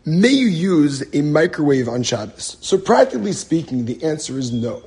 May you use a microwave on Shabbos? So practically speaking, the answer is no.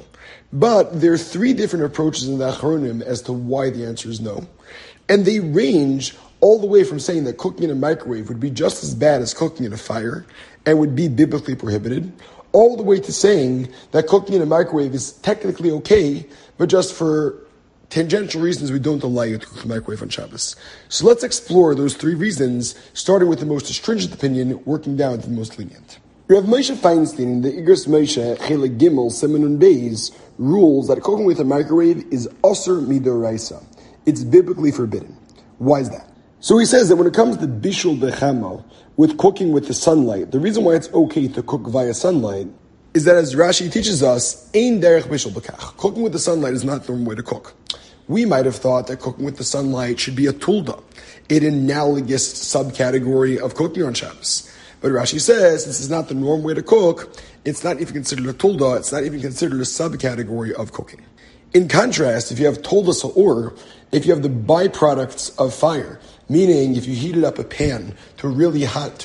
But there are three different approaches in the Achronim as to why the answer is no. And they range all the way from saying that cooking in a microwave would be just as bad as cooking in a fire and would be biblically prohibited, all the way to saying that cooking in a microwave is technically okay, but just for tangential reasons we don't allow you to cook in a microwave on Shabbos. So let's explore those three reasons, starting with the most stringent opinion, working down to the most lenient. Rav Moshe Feinstein in the Igros Moshe Chelik Gimel Simonun Beis rules that cooking with a microwave is Asur Midoraisa. It's biblically forbidden. Why is that? So he says that when it comes to Bishul Bechamo, with cooking with the sunlight, the reason why it's okay to cook via sunlight is that, as Rashi teaches us, Ein Derech Bishul Bekach. Cooking with the sunlight is not the normal way to cook. We might have thought that cooking with the sunlight should be a tulda, an analogous subcategory of cooking on Shabbos. But Rashi says, this is not the normal way to cook, it's not even considered a tulda, it's not even considered a subcategory of cooking. In contrast, if you have tulda sa'ur, if you have the byproducts of fire, meaning if you heated up a pan to really hot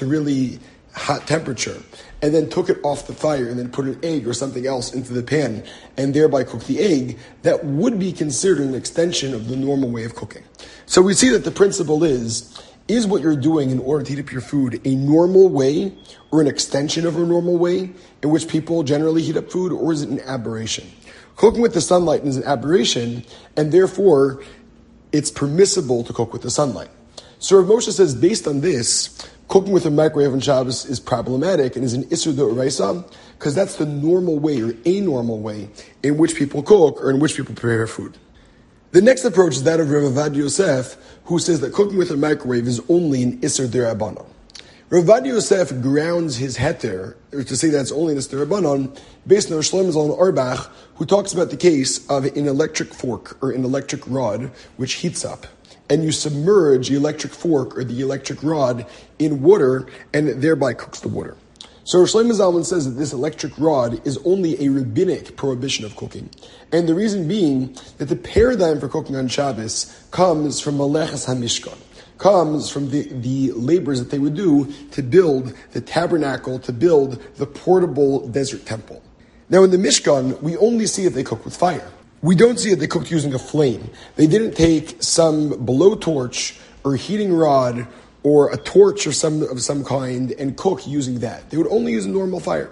temperature, and then took it off the fire and then put an egg or something else into the pan and thereby cook the egg, that would be considered an extension of the normal way of cooking. So we see that the principle is what you're doing in order to heat up your food a normal way or an extension of a normal way in which people generally heat up food, or is it an aberration? Cooking with the sunlight is an aberration, and therefore it's permissible to cook with the sunlight. So Rav Moshe says, based on this, cooking with a microwave on Shabbos is problematic and is an Isur D'Oraisa, because that's the normal way, or a normal way, in which people cook or in which people prepare food. The next approach is that of Rav Avad Yosef, who says that cooking with a microwave is only an Isur D'Rabbanan. Rav Avad Yosef grounds his heter, or to say that's only an Isur D'Rabbanan, based on Shlomo Zalman Auerbach, who talks about the case of an electric fork or an electric rod which heats up, and you submerge the electric fork or the electric rod in water and thereby cooks the water. So Shlomo Zalman says that this electric rod is only a rabbinic prohibition of cooking. And the reason being that the paradigm for cooking on Shabbos comes from Meleches HaMishkan, comes from the labors that they would do to build the tabernacle, to build the portable desert temple. Now in the Mishkan, we only see that they cook with fire. We don't see that they cooked using a flame. They didn't take some blowtorch or heating rod or a torch of some kind and cook using that. They would only use a normal fire.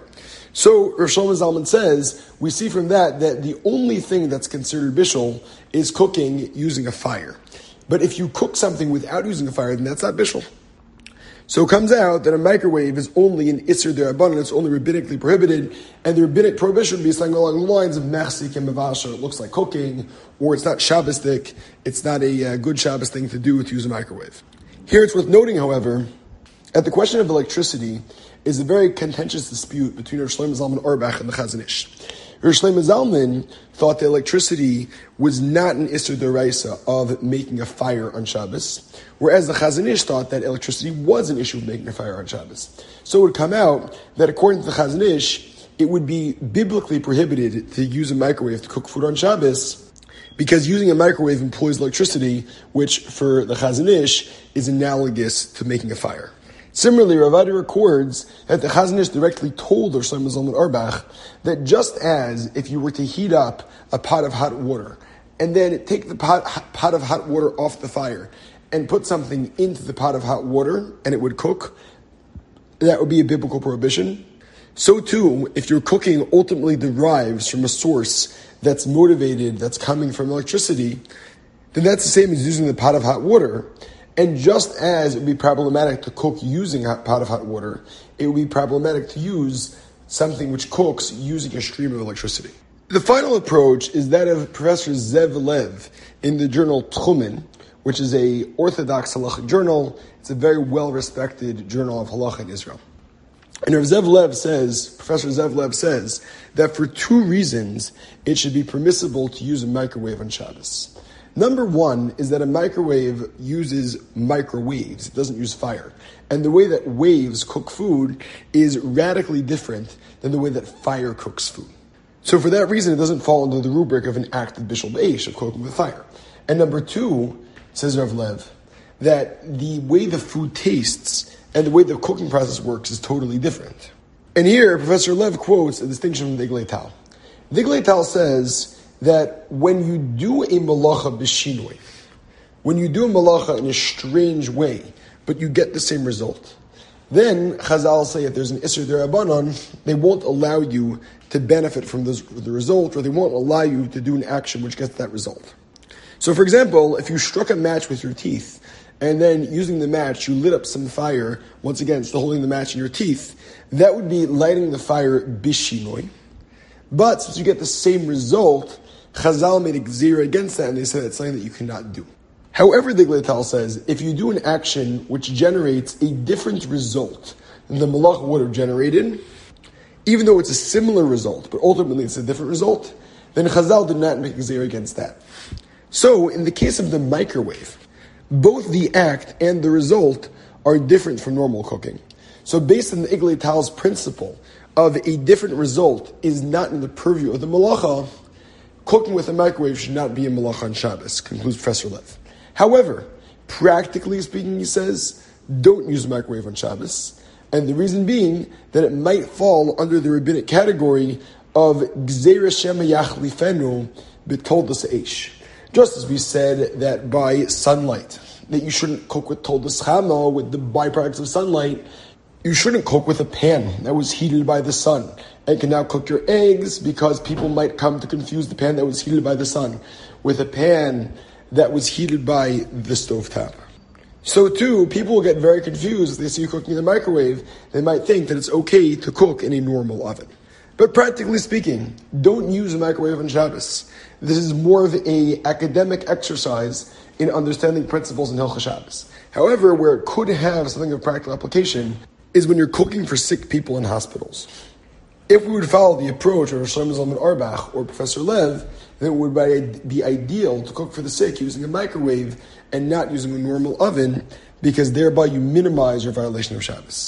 So Rav Shlomo Zalman says, we see from that the only thing that's considered bishul is cooking using a fire. But if you cook something without using a fire, then that's not bishul. So it comes out that a microwave is only an Isser D'Rabbanan, it's only rabbinically prohibited, and the rabbinic prohibition would be something along the lines of machzik and mavasha, it looks like cooking, or it's not Shabbosdik, it's not a good Shabbos thing to do to use a microwave. Here it's worth noting, however, that the question of electricity is a very contentious dispute between Rav Shlomo Zalman Auerbach and the Chazon Ish. Rav Shlomo Zalman thought that electricity was not an Isser D'Oraisa of making a fire on Shabbos, whereas the Chazon Ish thought that electricity was an issue of making a fire on Shabbos. So it would come out that according to the Chazon Ish, it would be biblically prohibited to use a microwave to cook food on Shabbos, because using a microwave employs electricity, which for the Chazon Ish is analogous to making a fire. Similarly, Rav Adi records that the Chazon Ish directly told Rav Shlomo Zalman Auerbach that just as if you were to heat up a pot of hot water and then take the pot of hot water off the fire and put something into the pot of hot water and it would cook, that would be a biblical prohibition. So too, if your cooking ultimately derives from a source that's motivated, that's coming from electricity, then that's the same as using the pot of hot water. And just as it would be problematic to cook using a pot of hot water, it would be problematic to use something which cooks using a stream of electricity. The final approach is that of Professor Zev Lev in the journal Tchumen, which is a Orthodox halachic journal. It's a very well-respected journal of halacha in Israel. And Professor Zev Lev says, that for two reasons it should be permissible to use a microwave on Shabbos. Number one is that a microwave uses microwaves. It doesn't use fire. And the way that waves cook food is radically different than the way that fire cooks food. So for that reason, it doesn't fall under the rubric of an act of bishul b'eish, of cooking with fire. And number two, says Rav Lev, that the way the food tastes and the way the cooking process works is totally different. And here, Professor Lev quotes a distinction from Diglei Tal. Diglei Tal says that when you do a malacha b'shinoi, when you do a malacha in a strange way, but you get the same result, then Chazal say if there's an Isser D'Rabbanan, they won't allow you to benefit from the result, or they won't allow you to do an action which gets that result. So for example, if you struck a match with your teeth, and then using the match, you lit up some fire, once again, still holding the match in your teeth, that would be lighting the fire bishinoi. But since you get the same result, Chazal made a gzira against that, and they said it's something that you cannot do. However, the Diglei Tal says, if you do an action which generates a different result than the malacha would have generated, even though it's a similar result, but ultimately it's a different result, then Chazal did not make a gzira against that. So, in the case of the microwave, both the act and the result are different from normal cooking. So based on the Diglei Tal's principle of a different result is not in the purview of the malacha, cooking with a microwave should not be a malacha on Shabbos, concludes Professor Lev. However, practically speaking, he says, don't use a microwave on Shabbos, and the reason being that it might fall under the rabbinic category of Gzeira Shema Yachlifenu B'Toldos Eish. Just as we said that by sunlight, that you shouldn't cook with Toldos Chama, with the byproducts of sunlight, you shouldn't cook with a pan that was heated by the sun and can now cook your eggs because people might come to confuse the pan that was heated by the sun with a pan that was heated by the stovetop. So too, people will get very confused if they see you cooking in the microwave. They might think that it's okay to cook in a normal oven. But practically speaking, don't use a microwave on Shabbos. This is more of an academic exercise in understanding principles in Hilchos Shabbos. However, where it could have something of practical application is when you're cooking for sick people in hospitals. If we would follow the approach of Shlomo Zalman Auerbach or Professor Lev, then it would be ideal to cook for the sick using a microwave and not using a normal oven, because thereby you minimize your violation of Shabbos.